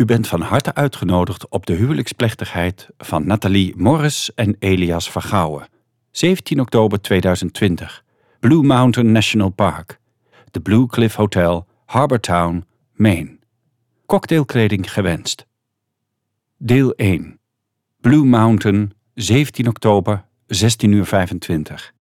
U bent van harte uitgenodigd op de huwelijksplechtigheid van Nathalie Morris en Elias Vergouwen. 17 oktober 2020. Blue Mountain National Park. The Blue Cliff Hotel, Harbour Town, Maine. Cocktailkleding gewenst. Deel 1. Blue Mountain, 17 oktober, 16:25.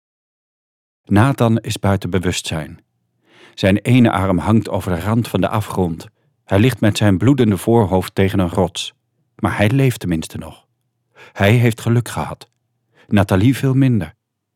Nathan is buiten bewustzijn. Zijn ene arm hangt over de rand van de afgrond. Hij ligt met zijn bloedende voorhoofd tegen een rots. Maar hij leeft tenminste nog. Hij heeft geluk gehad. Nathalie veel minder.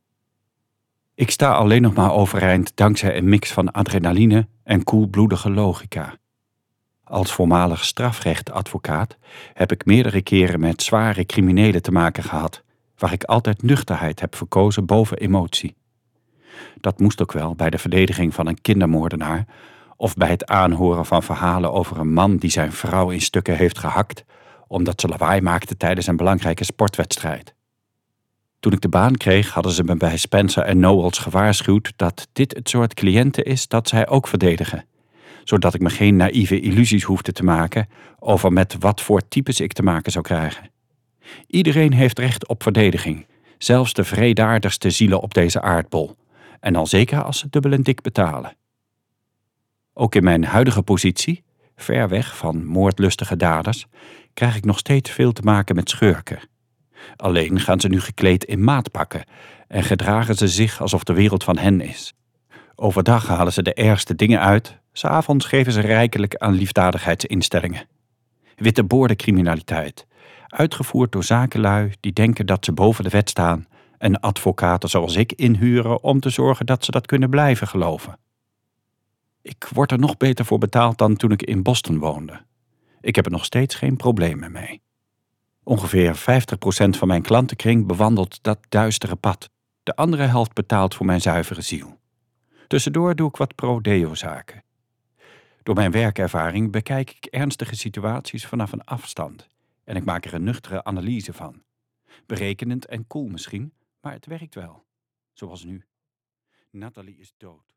Ik sta alleen nog maar overeind dankzij een mix van adrenaline en koelbloedige logica. Als voormalig strafrechtadvocaat heb ik meerdere keren met zware criminelen te maken gehad, waar ik altijd nuchterheid heb verkozen boven emotie. Dat moest ook wel bij de verdediging van een kindermoordenaar of bij het aanhoren van verhalen over een man die zijn vrouw in stukken heeft gehakt omdat ze lawaai maakte tijdens een belangrijke sportwedstrijd. Toen ik de baan kreeg hadden ze me bij Spencer en Knowles gewaarschuwd dat dit het soort cliënten is dat zij ook verdedigen, zodat ik me geen naïeve illusies hoefde te maken over met wat voor types ik te maken zou krijgen. Iedereen heeft recht op verdediging, zelfs de wreedaardigste zielen op deze aardbol, en al zeker als ze dubbel en dik betalen. Ook in mijn huidige positie, ver weg van moordlustige daders, krijg ik nog steeds veel te maken met schurken. Alleen gaan ze nu gekleed in maatpakken en gedragen ze zich alsof de wereld van hen is. Overdag halen ze de ergste dingen uit, 's avonds geven ze rijkelijk aan liefdadigheidsinstellingen. Witte boordencriminaliteit, uitgevoerd door zakenlui die denken dat ze boven de wet staan en advocaten zoals ik inhuren om te zorgen dat ze dat kunnen blijven geloven. Ik word er nog beter voor betaald dan toen ik in Boston woonde. Ik heb er nog steeds geen problemen mee. Ongeveer 50% van mijn klantenkring bewandelt dat duistere pad. De andere helft betaalt voor mijn zuivere ziel. Tussendoor doe ik wat pro-deo-zaken. Door mijn werkervaring bekijk ik ernstige situaties vanaf een afstand en ik maak er een nuchtere analyse van. Berekenend en koel misschien, maar het werkt wel. Zoals nu. Nathalie is dood.